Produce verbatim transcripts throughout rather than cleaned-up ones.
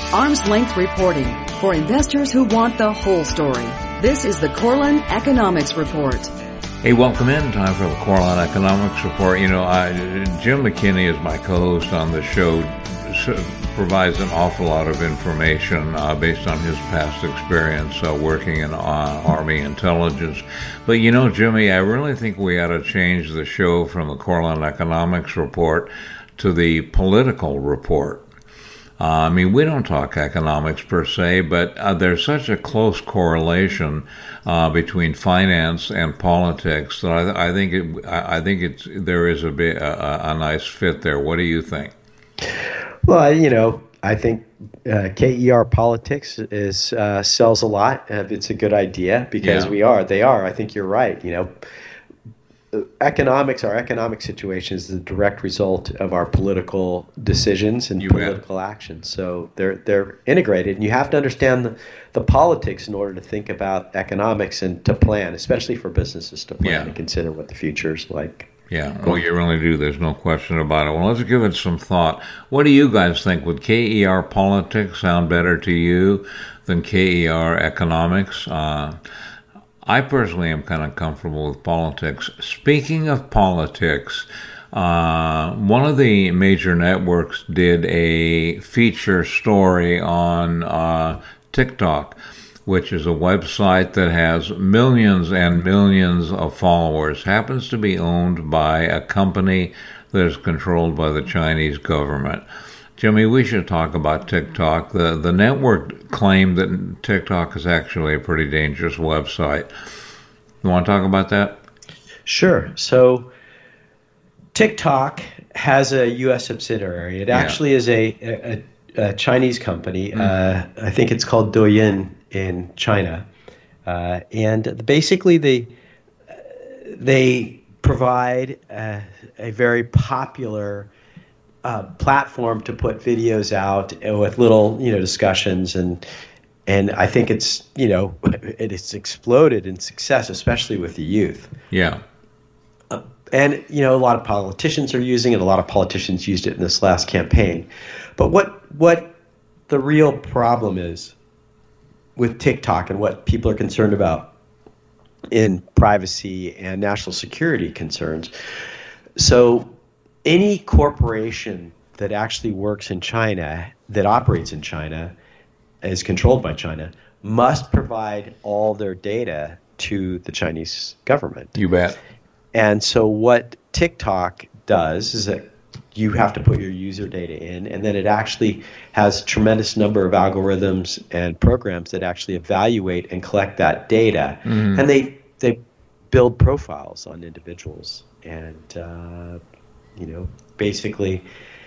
Arm's length reporting for investors who want the whole story. This is the Corlin Economics Report. Hey, welcome in. Time for the Corlin Economics Report. You know, I, Jim McKinney is my co-host on the show. Provides an awful lot of information uh, based on his past experience uh, working in uh, Army intelligence. But you know, Jimmy, I really think we ought to change the show from the Corlin Economics Report to the Political Report. Uh, I mean, we don't talk economics per se, but uh, there's such a close correlation uh, between finance and politics that I, I think it, I think it's there is a, bit, a, a nice fit there. What do you think? Well, you know, I think uh, K E R Politics is uh, sells a lot. It's a good idea because yeah. we are. They are. I think you're right. You know, economics, our economic situation is the direct result of our political decisions and you political bet. actions. So they're they're integrated, and you have to understand the, the politics in order to think about economics and to plan, especially for businesses to plan yeah. and consider what the future is like. Yeah, well, you really do. There's no question about it. Well, let's give it some thought. What do you guys think? Would K E R Politics sound better to you than K E R Economics? Uh, I personally am kind of comfortable with politics. Speaking of politics, uh, one of the major networks did a feature story on uh, TikTok, which is a website that has millions and millions of followers, happens to be owned by a company that is controlled by the Chinese government. Jimmy, we should talk about TikTok. The the network claimed that TikTok is actually a pretty dangerous website. You want to talk about that? Sure. So TikTok has a U S subsidiary. It yeah. actually is a, a, a Chinese company. Mm. Uh, I think it's called Douyin in China, uh, and basically they they provide a, a very popular uh, platform to put videos out with little you know discussions, and and I think it's you know it has exploded in success, especially with the youth. Yeah, uh, and you know a lot of politicians are using it. A lot of politicians used it in this last campaign, but what what the real problem is with TikTok and what people are concerned about in privacy and national security concerns. So any corporation that actually works in China, that operates in China, is controlled by China, must provide all their data to the Chinese government. You bet. And so what TikTok does is that you have to put your user data in, and then it actually has a tremendous number of algorithms and programs that actually evaluate and collect that data. Mm-hmm. And they they build profiles on individuals, and uh, you know basically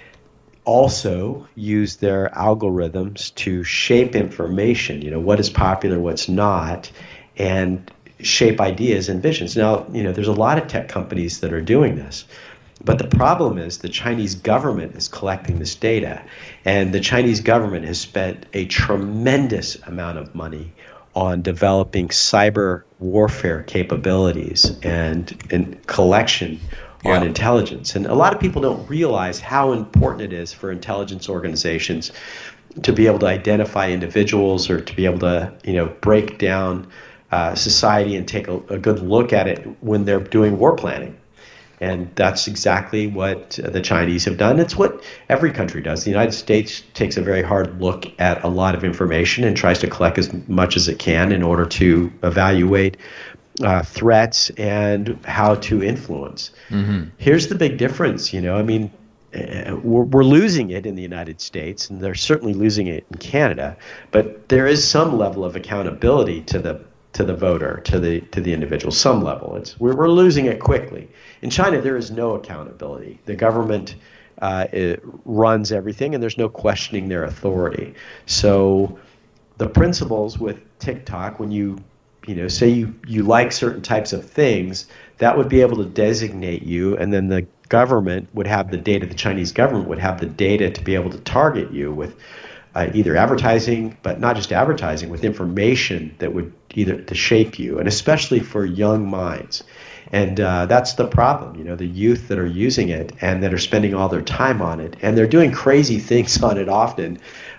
also use their algorithms to shape information. You know what is popular, what's not, and shape ideas and visions. Now you know there's a lot of tech companies that are doing this. But the problem is the Chinese government is collecting this data, and the Chinese government has spent a tremendous amount of money on developing cyber warfare capabilities and, and collection yeah. on intelligence. And a lot of people don't realize how important it is for intelligence organizations to be able to identify individuals or to be able to, you know, break down uh, society and take a, a good look at it when they're doing war planning. And that's exactly what the Chinese have done. It's what every country does. The United States takes a very hard look at a lot of information and tries to collect as much as it can in order to evaluate uh, threats and how to influence. Mm-hmm. Here's the big difference. You know, I mean, uh, we're, we're losing it in the United States, and they're certainly losing it in Canada. But there is some level of accountability to the to the voter, to the to the individual, some level. It's we're, we're losing it quickly. In China, there is no accountability. The government uh, it runs everything, and there's no questioning their authority. So the principles with TikTok, when you you know say you, you like certain types of things, that would be able to designate you, and then the government would have the data, the Chinese government would have the data to be able to target you with uh, either advertising, but not just advertising, with information that would either to shape you, and especially for young minds. And uh, that's the problem, you know, the youth that are using it and that are spending all their time on it, and they're doing crazy things on it often.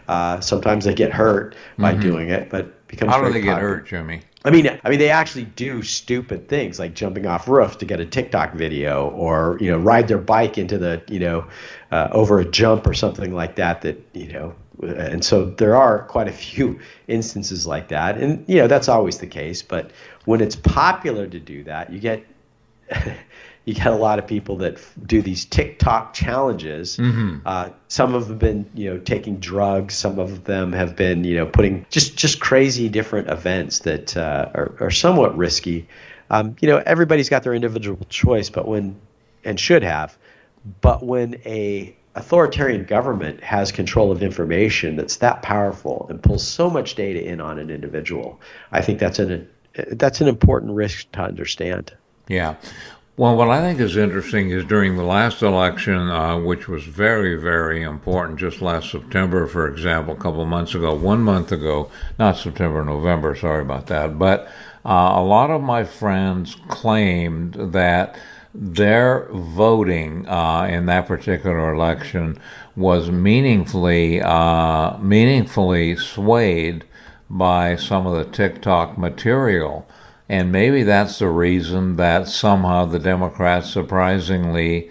Uh, sometimes they get hurt by Mm-hmm. doing it, but becomes How do very they get popular. hurt, Jimmy? I mean, I mean, they actually do stupid things like jumping off roofs to get a TikTok video, or you know, ride their bike into the you know, uh, over a jump or something like that. That you know, and so there are quite a few instances like that, and you know, that's always the case. But when it's popular to do that, you get you get a lot of people that f- do these TikTok challenges. Mm-hmm. Uh, some of them have been, you know, taking drugs. Some of them have been, you know, putting just, just crazy different events that uh, are, are somewhat risky. Um, you know, everybody's got their individual choice, but when, and should have, but when a authoritarian government has control of information that's that powerful and pulls so much data in on an individual, I think that's an that's an important risk to understand. Yeah. Well, what I think is interesting is during the last election, uh, which was very, very important, just last September, for example, a couple of months ago, one month ago, not September, November, sorry about that, but uh, a lot of my friends claimed that their voting uh, in that particular election was meaningfully, uh, meaningfully swayed by some of the TikTok material. And maybe that's the reason that somehow the Democrats, surprisingly,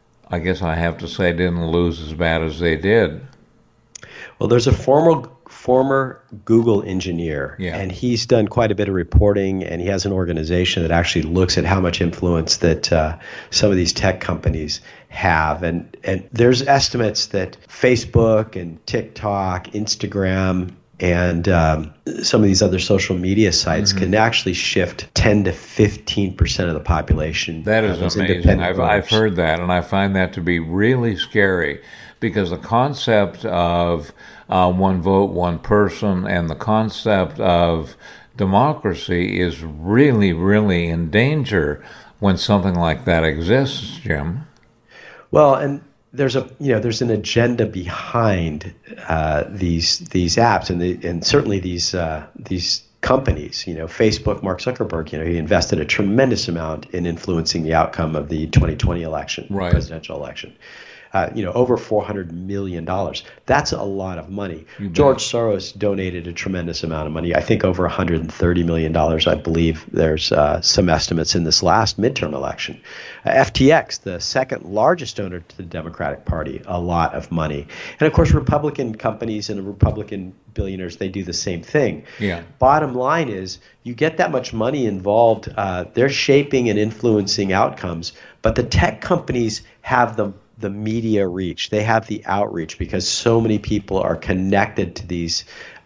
I guess I have to say, didn't lose as bad as they did. Well, there's a former former Google engineer, Yeah. and he's done quite a bit of reporting, and he has an organization that actually looks at how much influence that uh, some of these tech companies have. And, and there's estimates that Facebook and TikTok, Instagram, and um, some of these other social media sites mm-hmm. can actually shift ten to fifteen percent of the population. That is uh, amazing. I've, I've heard that, and I find that to be really scary, because the concept of uh, one vote, one person, and the concept of democracy is really, really in danger when something like that exists, Jim. Well, and there's a you know there's an agenda behind uh, these these apps, and the, and certainly these uh, these companies. You know, Facebook, Mark Zuckerberg. You know, he invested a tremendous amount in influencing the outcome of the twenty twenty election, right. presidential election. Uh, you know, over four hundred million dollars. That's a lot of money. George Soros donated a tremendous amount of money. I think over one hundred thirty million dollars, I believe. There's uh, some estimates in this last midterm election. Uh, F T X, the second largest donor to the Democratic Party, a lot of money. And of course, Republican companies and Republican billionaires, they do the same thing. Yeah. Bottom line is, you get that much money involved, uh, they're shaping and influencing outcomes, but the tech companies have the the media reach. They have the outreach because so many people are connected to these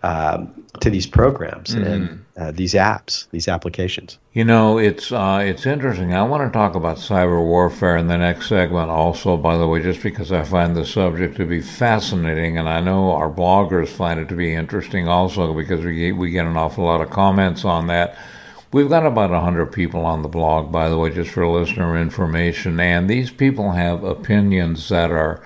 um, to these programs mm-hmm. and uh, these apps, these applications. You know, it's uh, it's interesting. I want to talk about cyber warfare in the next segment also, by the way, just because I find the subject to be fascinating, and I know our bloggers find it to be interesting also, because we get, we get an awful lot of comments on that. We've got about one hundred people on the blog, by the way, just for listener information, and these people have opinions that are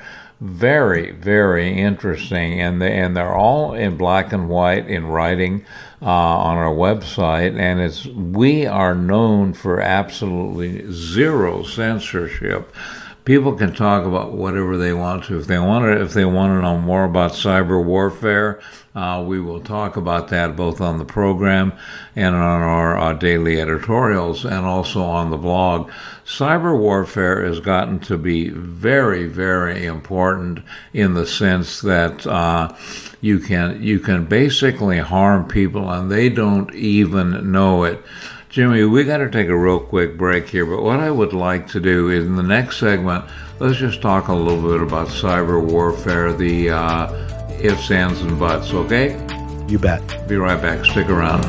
very, very interesting, and they, and they're all in black and white in writing uh, on our website, and it's we are known for absolutely zero censorship. People can talk about whatever they want to. If they want to, if they want to know more about cyber warfare, uh, we will talk about that both on the program and on our uh, daily editorials, and also on the blog. Cyber warfare has gotten to be very, very important in the sense that uh, you can you can basically harm people and they don't even know it. Jimmy, we got to take a real quick break here, but what I would like to do is in the next segment, let's just talk a little bit about cyber warfare, the uh, ifs, ands, and buts, okay? You bet. Be right back. Stick around.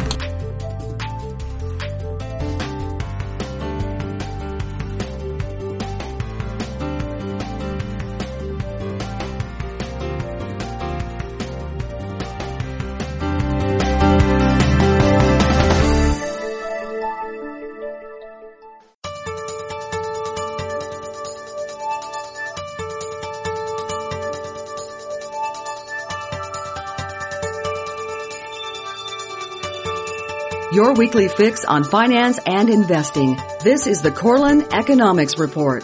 Your weekly fix on finance and investing. This is the Corlin Economics Report.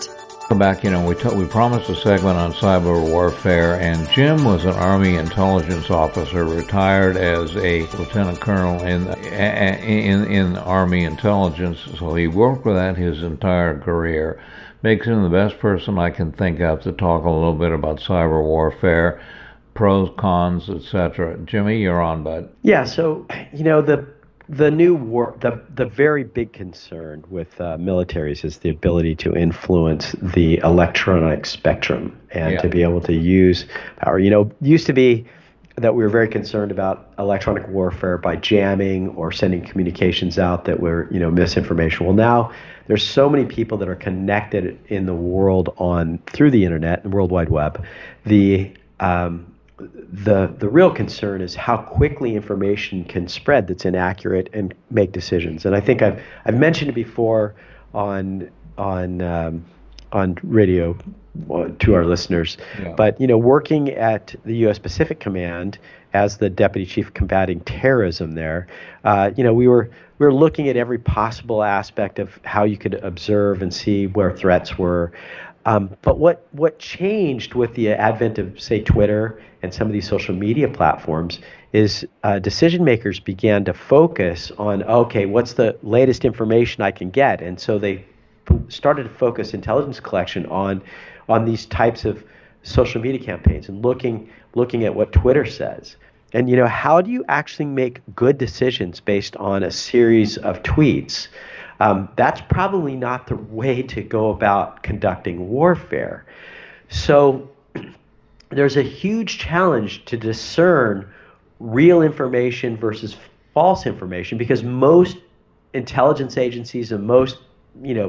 Welcome back. You know, we t- we promised a segment on cyber warfare, and Jim was an Army intelligence officer, retired as a lieutenant colonel in in in Army intelligence. So he worked with that his entire career. Makes him the best person I can think of to talk a little bit about cyber warfare, pros, cons, et cetera. Jimmy, you're on, bud. Yeah. So you know the. The new war, the the very big concern with uh, militaries is the ability to influence the electronic spectrum and yeah. to be able to use power. You know, used to be that we were very concerned about electronic warfare by jamming or sending communications out that were, you know, misinformation. Well, now there's so many people that are connected in the world on through the internet and World Wide Web. The um, The the real concern is how quickly information can spread that's inaccurate and make decisions. And I think I've I've mentioned it before on on um, on radio to our listeners. Yeah. But you know, working at the U S Pacific Command as the Deputy Chief Combating Terrorism there, uh, you know, we were we were looking at every possible aspect of how you could observe and see where threats were. Um, but what what changed with the advent of, say, Twitter and some of these social media platforms is uh, decision makers began to focus on, okay, what's the latest information I can get? And so they started to focus intelligence collection on on these types of social media campaigns and looking looking at what Twitter says. And, you know, how do you actually make good decisions based on a series of tweets? Um, that's probably not the way to go about conducting warfare. So there's a huge challenge to discern real information versus false information, because most intelligence agencies and most, you know,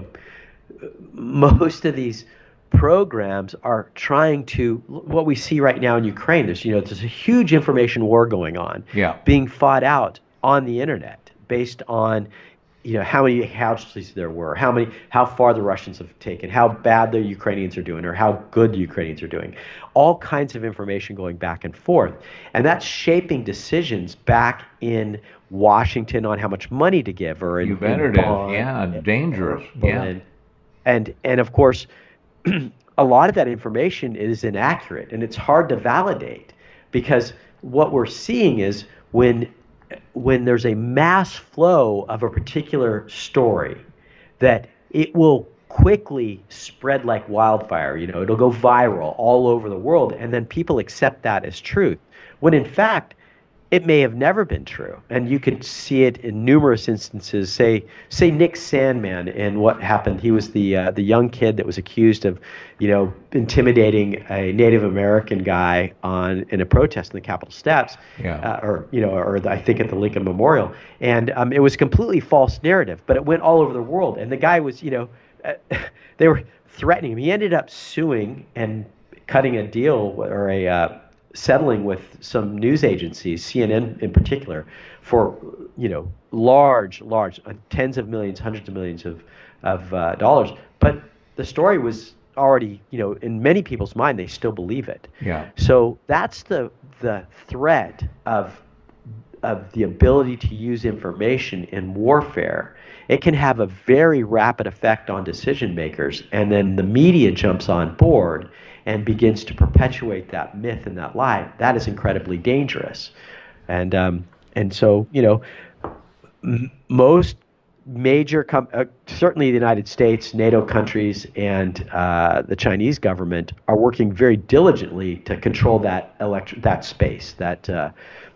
most of these programs are trying to, what we see right now in Ukraine, there's, you know, there's a huge information war going on, yeah. being fought out on the internet based on, you know, how many casualties there were, how many, how far the Russians have taken, how bad the Ukrainians are doing, or how good the Ukrainians are doing. All kinds of information going back and forth. And that's shaping decisions back in Washington on how much money to give, or in, you better in Bonn, yeah, dangerous. Yeah. And, and, and of course, a lot of that information is inaccurate, and it's hard to validate, because what we're seeing is when when there's a mass flow of a particular story, that it will quickly spread like wildfire. You know, it'll go viral all over the world, and then people accept that as truth, when in fact it may have never been true. And you could see it in numerous instances. Say, say Nick Sandmann and what happened. He was the uh, the young kid that was accused of, you know, intimidating a Native American guy on in a protest in the Capitol steps, yeah. uh, or you know, or the, I think at the Lincoln Memorial. And um, it was a completely false narrative, but it went all over the world. And the guy was, you know, uh, they were threatening him. He ended up suing and cutting a deal or a uh, settling with some news agencies, C N N in particular, for, you know, large, large, uh, tens of millions, hundreds of millions of of uh, dollars. But the story was already, you know, in many people's mind, they still believe it. Yeah. So that's the the threat of of the ability to use information in warfare. It can have a very rapid effect on decision makers, and then the media jumps on board and begins to perpetuate that myth and that lie. That is incredibly dangerous. And um, and so, you know, m- most major, com- uh, certainly the United States, NATO countries, and uh, the Chinese government are working very diligently to control that elect- that space, that uh,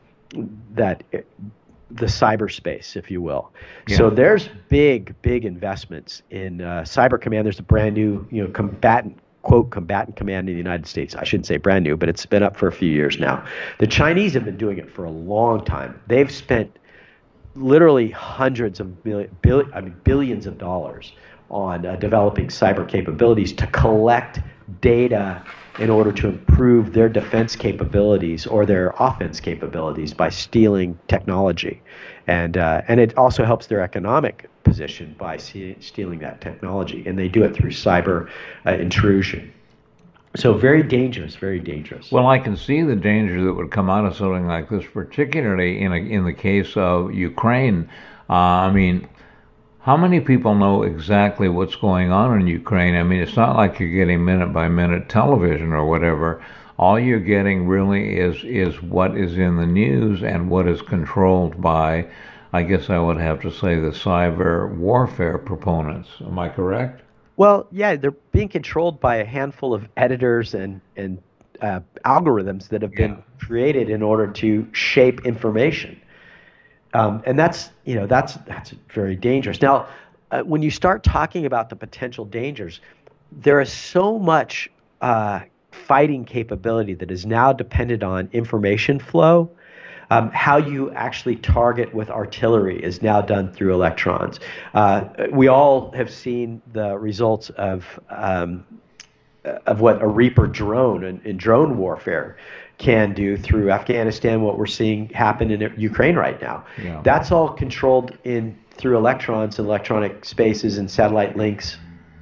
that uh, the cyberspace, if you will. Yeah. So there's big, big investments in uh, Cyber Command. There's a brand new, you know, combatant, quote, combatant command in the United States. I shouldn't say brand new, but it's been up for a few years now. The Chinese have been doing it for a long time. They've spent literally hundreds of million, bill, I mean, billions of dollars on uh, developing cyber capabilities to collect data in order to improve their defense capabilities or their offense capabilities by stealing technology. And uh, and it also helps their economic position by see, stealing that technology. And they do it through cyber uh, intrusion. So very dangerous, very dangerous. Well, I can see the danger that would come out of something like this, particularly in a, in the case of Ukraine. Uh, I mean, How many people know exactly what's going on in Ukraine? I mean, it's not like you're getting minute by minute television or whatever. All you're getting really is is what is in the news and what is controlled by, I guess I would have to say, the cyber warfare proponents. Am I correct? Well, yeah, they're being controlled by a handful of editors and and uh, algorithms that have been yeah. created in order to shape information. Um, and that's, you know, that's that's very dangerous. Now, uh, when you start talking about the potential dangers, there is so much uh, fighting capability that is now dependent on information flow. Um, how you actually target with artillery is now done through electrons. Uh, we all have seen the results of um, of what a Reaper drone in, in drone warfare can do through Afghanistan, what we're seeing happen in Ukraine right now. Yeah. That's all controlled in through electrons and electronic spaces and satellite links.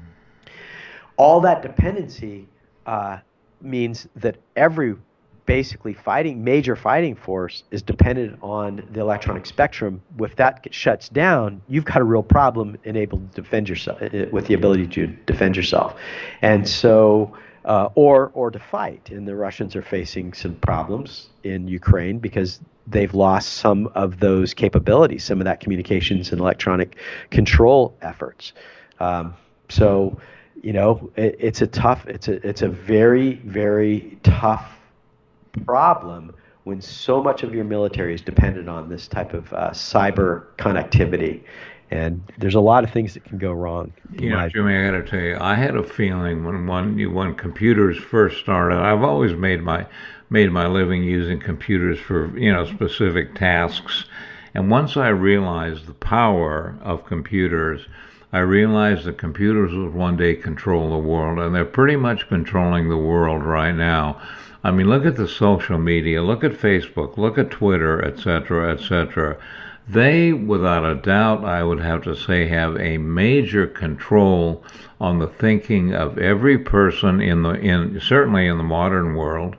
All that dependency uh, means that every basically fighting major fighting force is dependent on the electronic spectrum. If that shuts down, you've got a real problem able to defend yourself with the ability to defend yourself. And so Uh, or or to fight. And the Russians are facing some problems in Ukraine because they've lost some of those capabilities, some of that communications and electronic control efforts. Um, so, you know, it, it's a tough, it's a it's a very very tough problem when so much of your military is dependent on this type of uh, cyber connectivity. And there's a lot of things that can go wrong. You know, Jimmy, I got to tell you, I had a feeling when when when computers first started. I've always made my made my living using computers for, you know, specific tasks. And once I realized the power of computers, I realized that computers would one day control the world, and they're pretty much controlling the world right now. I mean, look at the social media, look at Facebook, look at Twitter, et cetera, et cetera. They, without a doubt, I would have to say, have a major control on the thinking of every person in the in certainly in the modern world.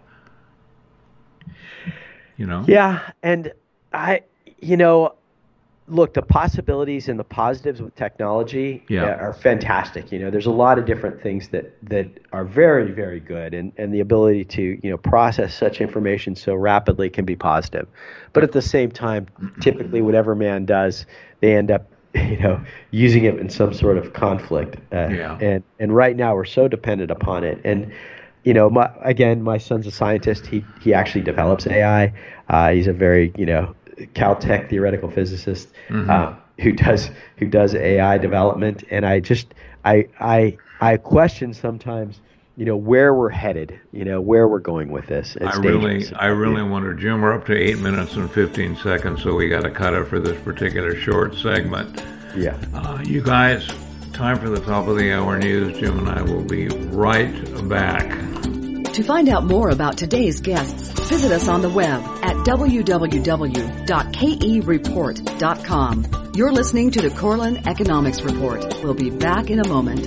You know? Yeah, and I, you know, look, the possibilities and the positives with technology yeah. are fantastic. You know, there's a lot of different things that, that are very, very good, and, and the ability to, you know, process such information so rapidly can be positive. But at the same time, typically whatever man does, they end up, you know, using it in some sort of conflict. Uh, yeah. And and right now we're so dependent upon it. And, you know, my, again, my son's a scientist. He he actually develops A I. Uh, he's a very, you know, Caltech theoretical physicist mm-hmm. uh, who does who does A I development, and I just I I I question sometimes, you know, where we're headed, you know, where we're going with this. It's I really I really wonder, Jim. We're up to eight minutes and fifteen seconds, so we got to cut it for this particular short segment. Yeah. Uh, you guys, time for the top of the hour news. Jim and I will be right back. To find out more about today's guests, visit us on the web at w w w dot k e report dot com. You're listening to the Korelin Economics Report. We'll be back in a moment.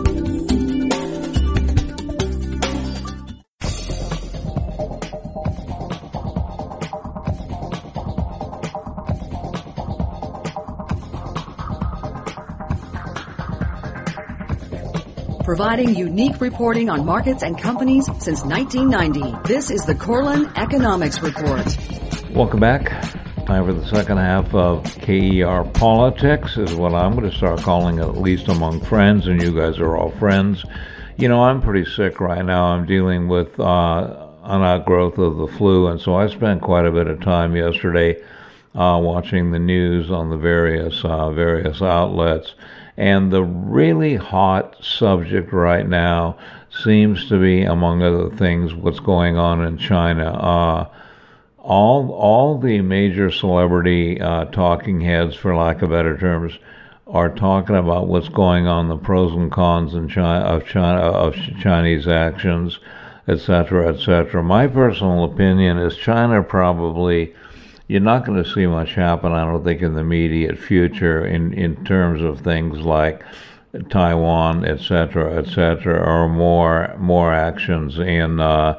Providing unique reporting on markets and companies since nineteen ninety. This is the Korelin Economics Report. Welcome back. Time for the second half of K E R Politics, is what I'm going to start calling it, at least among friends, and you guys are all friends. You know, I'm pretty sick right now. I'm dealing with uh, an outgrowth of the flu, and so I spent quite a bit of time yesterday uh, watching the news on the various uh, various outlets. And the really hot subject right now seems to be, among other things, what's going on in China. Uh, all all the major celebrity uh, talking heads, for lack of better terms, are talking about what's going on, the pros and cons in China, of China of Chinese actions, et cetera, et cetera. My personal opinion is China probably. You're not going to see much happen, I don't think, in the immediate future in, in terms of things like Taiwan, et cetera, et cetera, or more more actions in uh,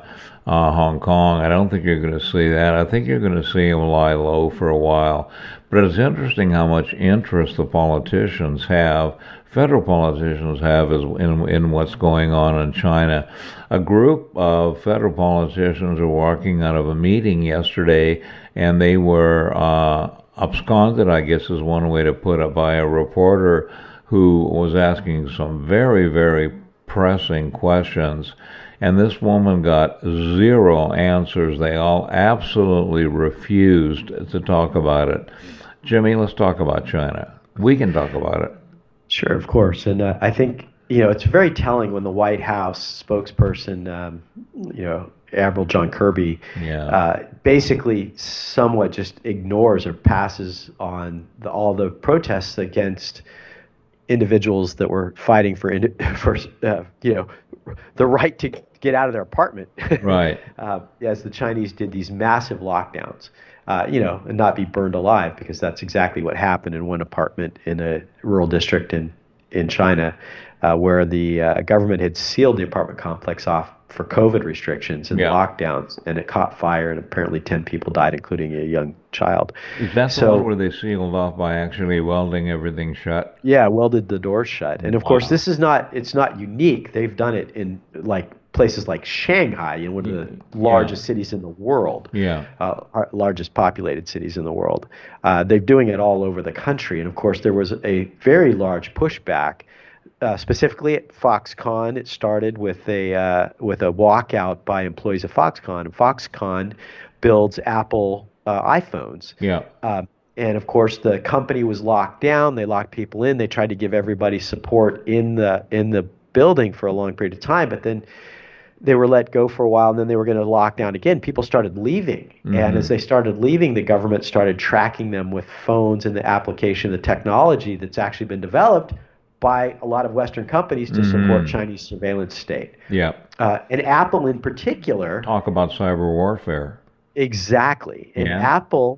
uh, Hong Kong. I don't think you're going to see that. I think you're going to see them lie low for a while. But it's interesting how much interest the politicians have, federal politicians have, is in, in what's going on in China. A group of federal politicians are walking out of a meeting yesterday, and they were uh, absconded, I guess is one way to put it, by a reporter who was asking some very, very pressing questions. And this woman got zero answers. They all absolutely refused to talk about it. Jimmy, let's talk about China. We can talk about it. Sure, of course. And uh, I think, you know, it's very telling when the White House spokesperson, um, you know, Admiral John Kirby, yeah. uh, basically somewhat just ignores or passes on the, all the protests against individuals that were fighting for, for uh, you know, the right to get out of their apartment. Right. uh, as the Chinese did these massive lockdowns, uh, you know, and not be burned alive, because that's exactly what happened in one apartment in a rural district in, in China, uh, where the uh, government had sealed the apartment complex off for COVID restrictions and yeah. lockdowns, and it caught fire, and apparently ten people died, including a young child. Is that so, the one where they sealed off by actually welding everything shut? Yeah, welded the doors shut. And of wow. course, this is not, it's not unique. They've done it in like places like Shanghai, you know, one of the largest yeah. cities in the world, yeah, uh, largest populated cities in the world. Uh, they're doing it all over the country. And of course, there was a very large pushback. Uh, specifically at Foxconn, it started with a uh, with a walkout by employees of Foxconn. And Foxconn builds Apple uh, iPhones. Yeah. Uh, and of course, the company was locked down. They locked people in. They tried to give everybody support in the in the building for a long period of time. But then they were let go for a while, and then they were going to lock down again. People started leaving. Mm-hmm. And as they started leaving, the government started tracking them with phones and the application, the technology that's actually been developed by a lot of Western companies to mm-hmm. support Chinese surveillance state. Yeah. Uh, and Apple in particular. Talk about cyber warfare. Exactly. And yeah. Apple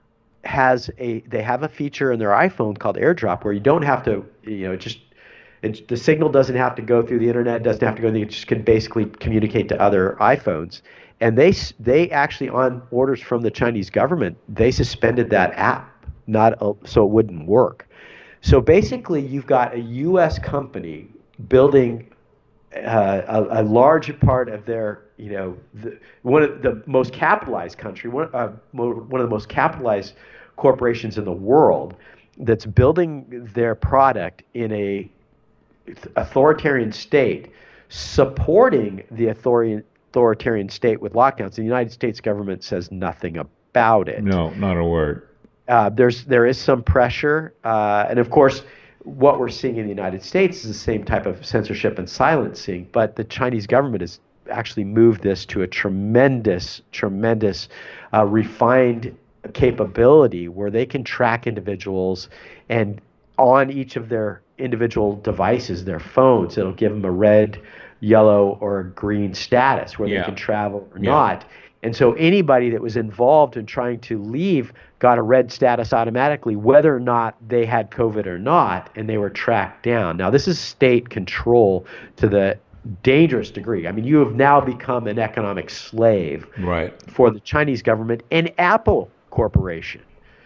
has a, they have a feature in their iPhone called AirDrop where you don't have to, you know, just, it, the signal doesn't have to go through the internet, doesn't have to go, it just can basically communicate to other iPhones. And they, they actually, on orders from the Chinese government, they suspended that app, not a, so it wouldn't work. So basically, you've got a U S company building uh, a, a large part of their, you know, the, one of the most capitalized country, one, uh, one of the most capitalized corporations in the world, that's building their product in a authoritarian state, supporting the authori- authoritarian state with lockdowns. The United States government says nothing about it. No, not a word. Uh, there's there is some pressure, uh, and of course, what we're seeing in the United States is the same type of censorship and silencing. But the Chinese government has actually moved this to a tremendous, tremendous, uh, refined capability where they can track individuals, and on each of their individual devices, their phones, it'll give them a red, yellow, or a green status where yeah. they can travel or yeah. not. And so anybody that was involved in trying to leave got a red status automatically, whether or not they had COVID or not, and they were tracked down. Now, this is state control to the dangerous degree. I mean, you have now become an economic slave right. for the Chinese government and Apple Corporation.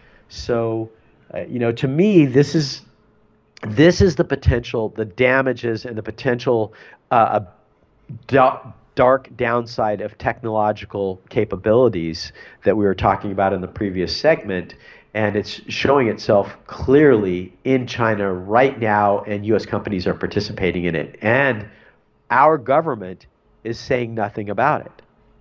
So, uh, you know, to me, this is this is the potential, the damages, and the potential uh, da- dark downside of technological capabilities that we were talking about in the previous segment, and it's showing itself clearly in China right now, and U S companies are participating in it, and our government is saying nothing about it.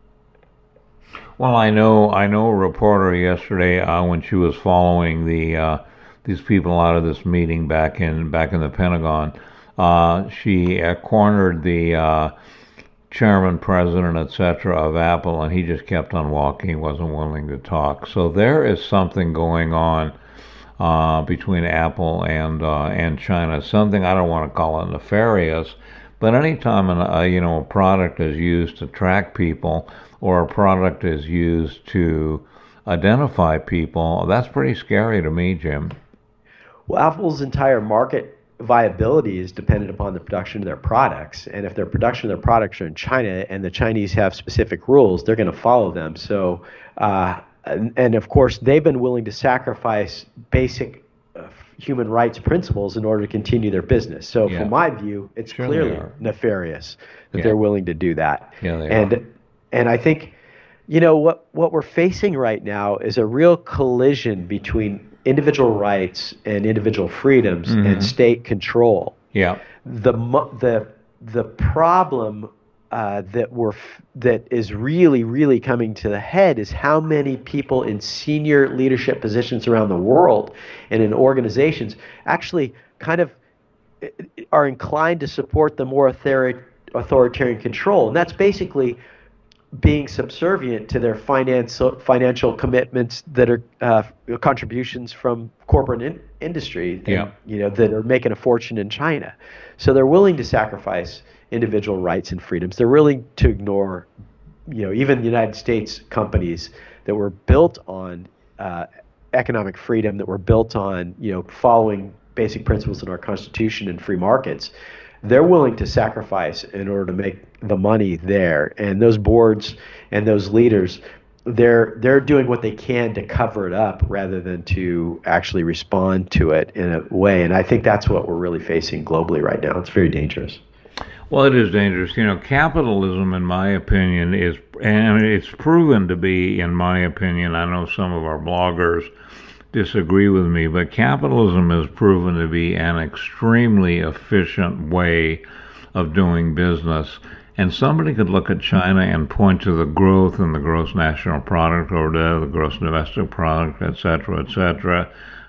Well, I know I know a reporter yesterday uh, when she was following the uh, these people out of this meeting back in back in the Pentagon, uh, she uh, cornered the uh, chairman, president, et cetera of Apple, and he just kept on walking. He wasn't willing to talk. So there is something going on uh, between Apple and uh, and China. Something, I don't want to call it nefarious, but anytime an, uh, you know a product is used to track people, or a product is used to identify people, that's pretty scary to me, Jim. Well, Apple's entire market viability is dependent upon the production of their products. And if their production of their products are in China and the Chinese have specific rules, they're going to follow them. So, uh, and, and of course, they've been willing to sacrifice basic uh, human rights principles in order to continue their business. So Yeah. from my view, it's Sure clearly they are. nefarious that Yeah. they're willing to do that. Yeah, they and, are. And I think, you know, what, what we're facing right now is a real collision between individual rights and individual freedoms Mhm. and state control. Yeah. The mo- the the problem uh, that we're f- that is really really coming to the head is how many people in senior leadership positions around the world and in organizations actually kind of uh, are inclined to support the more authori- authoritarian control, and that's basically being subservient to their financial financial commitments that are uh, contributions from corporate in- industry, and, Yeah. you know, that are making a fortune in China. So they're willing to sacrifice individual rights and freedoms. They're willing to ignore, you know, even the United States companies that were built on uh, economic freedom, that were built on, you know, following basic principles in our Constitution and free markets. They're willing to sacrifice in order to make the money there. And those boards and those leaders, they're they're doing what they can to cover it up rather than to actually respond to it in a way. And I think that's what we're really facing globally right now. It's very dangerous. Well, it is dangerous. You know, capitalism, in my opinion, is, and it's proven to be, in my opinion, I know some of our bloggers disagree with me, but capitalism has proven to be an extremely efficient way of doing business. And somebody could look at China and point to the growth in the gross national product or the, the gross domestic product, et cetera, et cetera,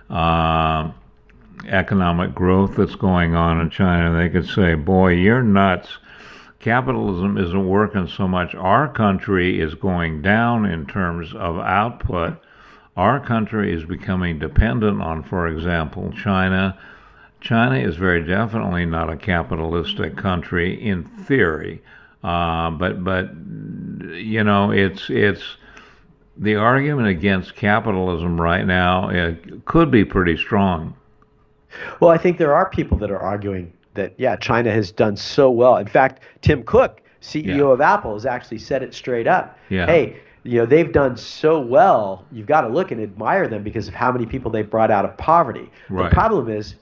uh, economic growth that's going on in China. They could say, boy, you're nuts. Capitalism isn't working so much. Our country is going down in terms of output. Our country is becoming dependent on, for example, China. China is very definitely not a capitalistic country in theory, uh, but but you know it's it's the argument against capitalism right now. It could be pretty strong. Well, I think there are people that are arguing that, yeah, China has done so well. In fact, Tim Cook, C E O Yeah. of Apple, has actually said it straight up. Yeah. Hey, you know, they've done so well, you've got to look and admire them because of how many people they've brought out of poverty. Right. The problem is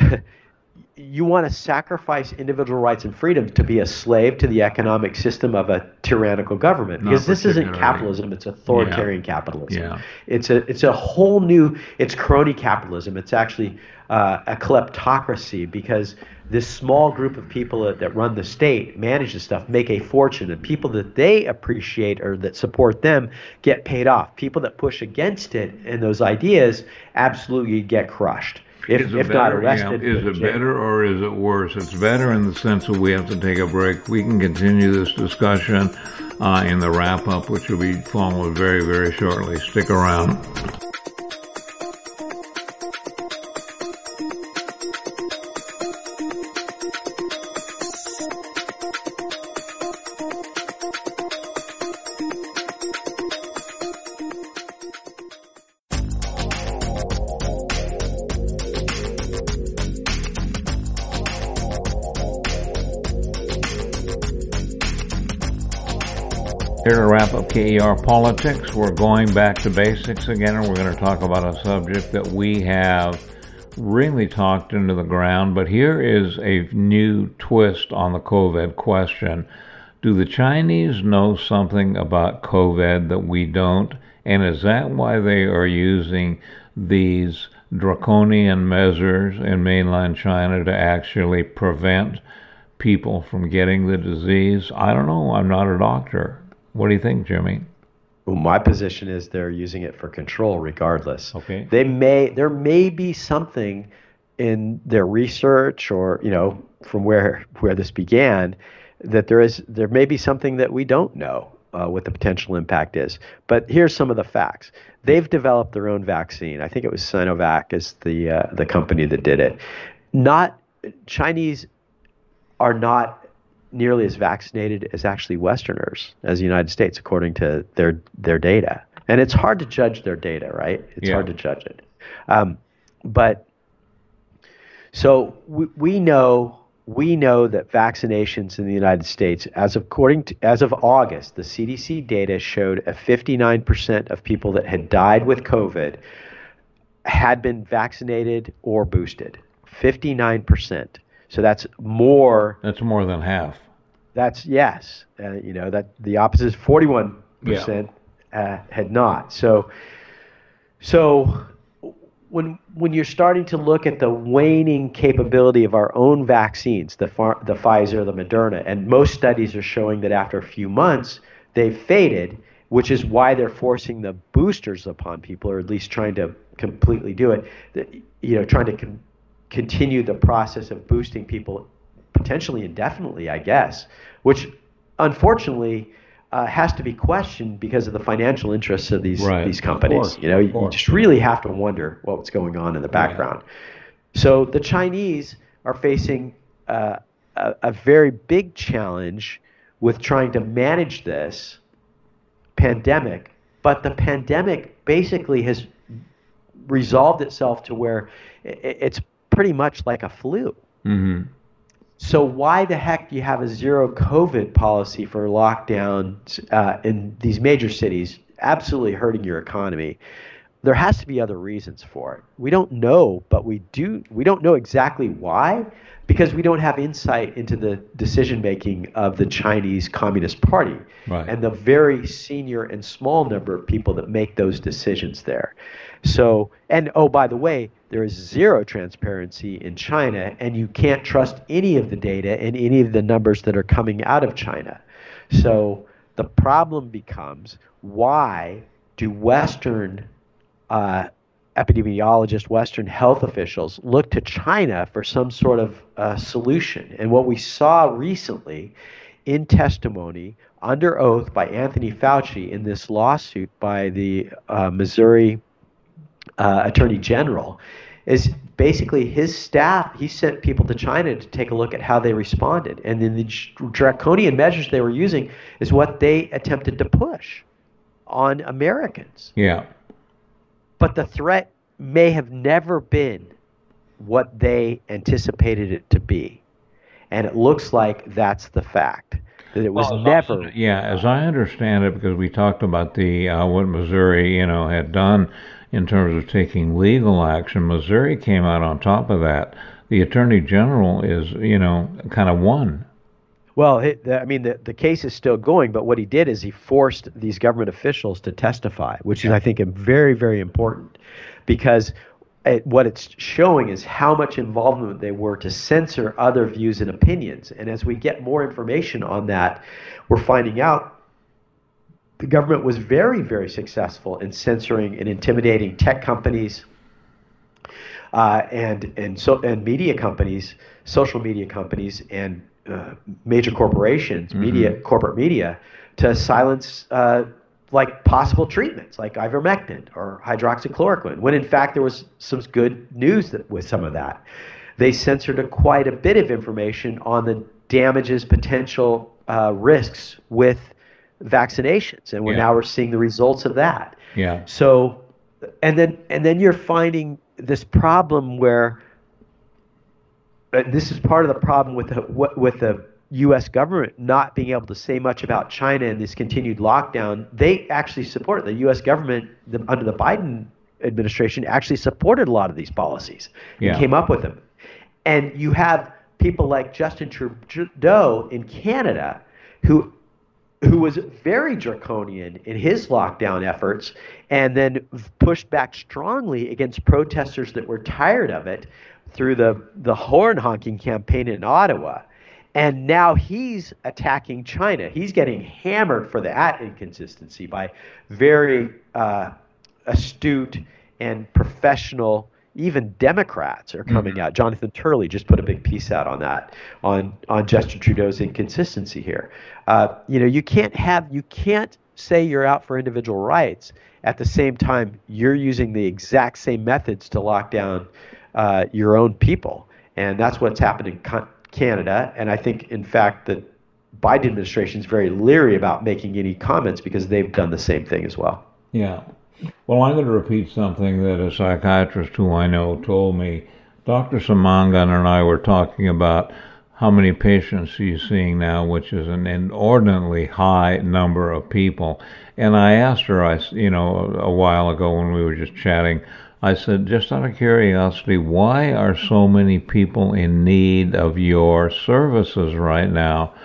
you want to sacrifice individual rights and freedoms to be a slave to the economic system of a tyrannical government. Not Because this isn't particularly. capitalism, it's authoritarian capitalism. Yeah. It's a it's a whole new, it's crony capitalism. It's actually uh, a kleptocracy because this small group of people that, that run the state, manage the stuff, make a fortune, and people that they appreciate or that support them get paid off. People that push against it and those ideas absolutely get crushed. If, Is it if not better, arrested. yeah, is it better or is it worse? It's better in the sense that we have to take a break. We can continue this discussion uh, in the wrap-up, which will be followed very, very shortly. Stick around. Here to wrap up K E R Politics, we're going back to basics again, and we're going to talk about a subject that we have really talked into the ground, but here is a new twist on the COVID question. Do the Chinese know something about COVID that we don't? And is that why they are using these draconian measures in mainland China to actually prevent people from getting the disease? I don't know. I'm not a doctor. What do you think, Jimmy? Well, my position is they're using it for control regardless. Okay. They may there may be something in their research or, you know, from where where this began that there is there may be something that we don't know uh, what the potential impact is. But here's some of the facts. They've developed their own vaccine. I think it was Sinovac is the uh, the company that did it. Not Chinese are not nearly as vaccinated as actually Westerners, as the United States, according to their their data. And it's hard to judge their data, right? It's Yeah. hard to judge it. Um, but So we, we know we know that vaccinations in the United States, as of, according to, as of August, the C D C data showed a fifty-nine percent of people that had died with COVID had been vaccinated or boosted. fifty-nine percent. So that's more. That's more than half. That's yes. Uh, you know that the opposite is forty-one percent yeah. uh, had not. So so. When when you're starting to look at the waning capability of our own vaccines, the the Pfizer, the Moderna, and most studies are showing that after a few months they've faded, which is why they're forcing the boosters upon people, or at least trying to completely do it. You know, trying to con- continue the process of boosting people potentially indefinitely, I guess, which unfortunately. Uh, has to be questioned because of the financial interests of these right. these companies. Course, you know, you, you just really have to wonder what's going on in the background. Right. So the Chinese are facing uh, a, a very big challenge with trying to manage this pandemic, but the pandemic basically has resolved itself to where it, it's pretty much like a flu. Mm-hmm. So why the heck do you have a zero COVID policy for lockdowns uh, in these major cities, absolutely hurting your economy? There has to be other reasons for it. We don't know, but we do. We don't know exactly why, because we don't have insight into the decision making of the Chinese Communist Party right. and the very senior and small number of people that make those decisions there. So, and oh, by the way, there is zero transparency in China, and you can't trust any of the data and any of the numbers that are coming out of China. So the problem becomes, why do Western uh, epidemiologists, Western health officials look to China for some sort of uh, solution? And what we saw recently in testimony under oath by Anthony Fauci in this lawsuit by the uh, Missouri Uh, Attorney General is basically his staff. He sent people to China to take a look at how they responded, and then the draconian measures they were using is what they attempted to push on Americans. Yeah. But the threat may have never been what they anticipated it to be, and it looks like that's the fact. That it was well, never. Also, yeah, as I understand it, because we talked about the uh, what Missouri, you know, had done in terms of taking legal action. Missouri came out on top of that. The Attorney General is, you know, kind of won. Well, it, I mean, the, the case is still going, but what he did is he forced these government officials to testify, which is, I think, very, very important, because it, what it's showing is how much involvement they were to censor other views and opinions. And as we get more information on that, we're finding out the government was very, very successful in censoring and intimidating tech companies uh, and and so and media companies, social media companies, and uh, major corporations, mm-hmm. media, corporate media, to silence uh, like possible treatments like ivermectin or hydroxychloroquine. When in fact there was some good news that, with some of that. They censored a, quite a bit of information on the damages, potential uh, risks with vaccinations, and we're yeah. now we're seeing the results of that. Yeah. So, and then and then you're finding this problem where uh, this is part of the problem with the with the U S government not being able to say much about China and this continued lockdown. They actually support the U S government the, under the Biden administration actually supported a lot of these policies and yeah. came up with them. And you have people like Justin Trudeau in Canada who who was very draconian in his lockdown efforts, and then pushed back strongly against protesters that were tired of it through the, the horn honking campaign in Ottawa. And now he's attacking China. He's getting hammered for that inconsistency by very uh, astute and professional, even Democrats are coming mm-hmm. out. Jonathan Turley just put a big piece out on that, on on Justin Trudeau's inconsistency here. Uh, you know, you can't have, you can't say you're out for individual rights at the same time you're using the exact same methods to lock down uh, your own people, and that's what's happened in con- Canada. And I think, in fact, the Biden administration is very leery about making any comments because they've done the same thing as well. Yeah. Well, I'm going to repeat something that a psychiatrist who I know told me Doctor Samangan and I were talking about how many patients he's seeing now, which is an inordinately high number of people. And I asked her, I, you know, a while ago when we were just chatting, I said, just out of curiosity, why are so many people in need of your services right now?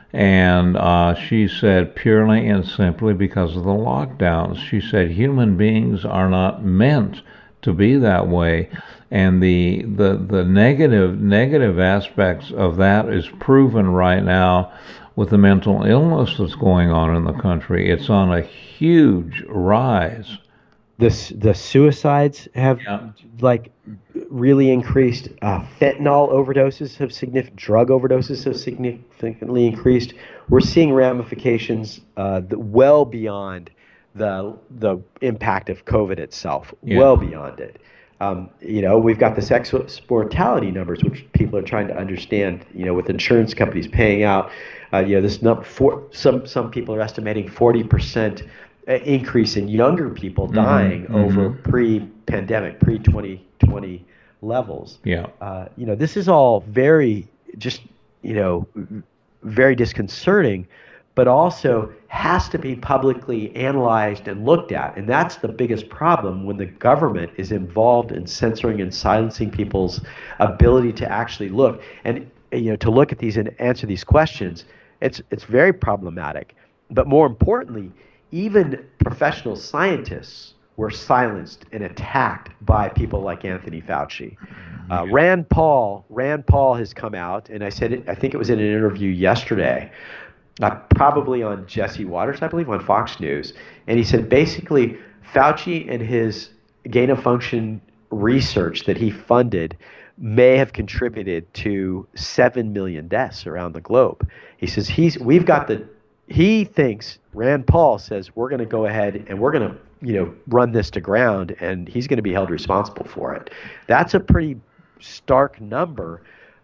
And uh, she said, purely and simply because of the lockdowns. She said, human beings are not meant to be that way. And the, the, the negative, negative aspects of that is proven right now with the mental illness that's going on in the country. It's on a huge rise. The, the suicides have yeah. like really increased. Uh, fentanyl overdoses have significant, drug overdoses have significantly increased. We're seeing ramifications uh, well beyond the the impact of COVID itself, yeah. well beyond it. Um, you know, we've got the sex mortality numbers, which people are trying to understand. You know, with insurance companies paying out, uh, you know, this number for some some people are estimating forty percent increase in younger people dying mm-hmm, over mm-hmm. pre-pandemic, pre twenty twenty levels. Yeah. Uh, you know, this is all very just, you know, very disconcerting, but also has to be publicly analyzed and looked at. And that's the biggest problem when the government is involved in censoring and silencing people's ability to actually look and, you know, to look at these and answer these questions. It's it's very problematic. But more importantly, even professional scientists were silenced and attacked by people like Anthony Fauci. Uh, Rand Paul, Rand Paul has come out, and I said it, I think it was in an interview yesterday, uh, probably on Jesse Waters, I believe, on Fox News, and he said basically Fauci and his gain of function research that he funded may have contributed to seven million deaths around the globe. He says he's we've got the He thinks, Rand Paul says, we're going to go ahead and we're going to, you know, run this to ground, and he's going to be held responsible for it. That's a pretty stark number.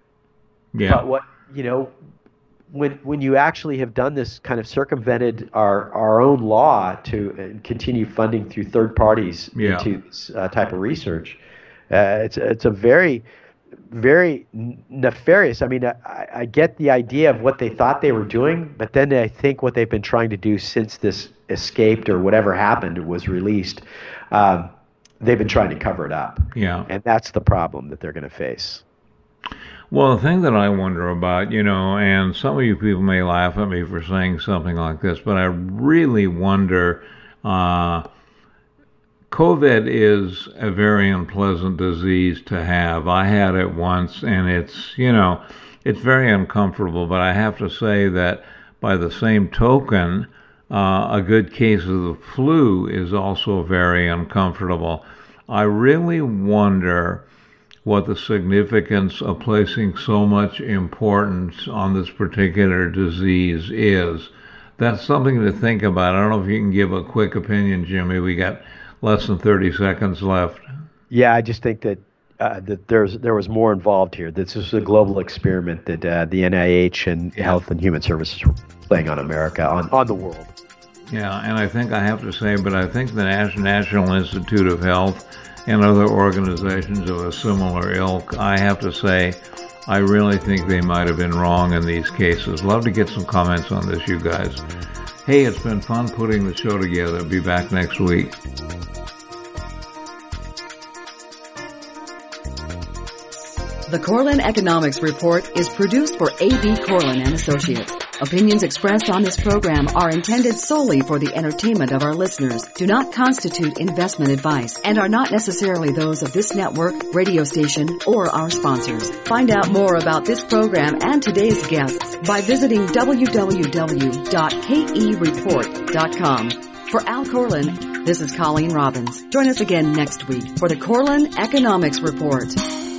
Yeah. But what, you know, when when you actually have done this, kind of circumvented our, our own law to uh, continue funding through third parties yeah. into this uh, type of research, uh, it's it's a very very nefarious. I mean, I, I get the idea of what they thought they were doing, but then I think what they've been trying to do since this escaped or whatever happened was released, um, they've been trying to cover it up. Yeah. And that's the problem that they're going to face. Well, the thing that I wonder about, you know, and some of you people may laugh at me for saying something like this, but I really wonder, uh, COVID is a very unpleasant disease to have. I had it once, and it's, you know, it's very uncomfortable, but I have to say that by the same token, uh, a good case of the flu is also very uncomfortable. I really wonder what the significance of placing so much importance on this particular disease is. That's something to think about. I don't know if you can give a quick opinion, Jimmy. We got less than thirty seconds left. Yeah, I just think that uh, that there's there was more involved here. This is a global experiment that uh, the N I H and Health and Human Services were playing on America, on, on the world. Yeah, and I think I have to say, but I think the National Institute of Health and other organizations of a similar ilk, I have to say, I really think they might have been wrong in these cases. Love to get some comments on this, you guys. Hey, it's been fun putting the show together. Be back next week. The Corlin Economics Report is produced for A B. Corlin and Associates. Opinions expressed on this program are intended solely for the entertainment of our listeners, do not constitute investment advice, and are not necessarily those of this network, radio station, or our sponsors. Find out more about this program and today's guests by visiting w w w dot k e report dot com. For Al Corlin, this is Colleen Robbins. Join us again next week for the Corlin Economics Report.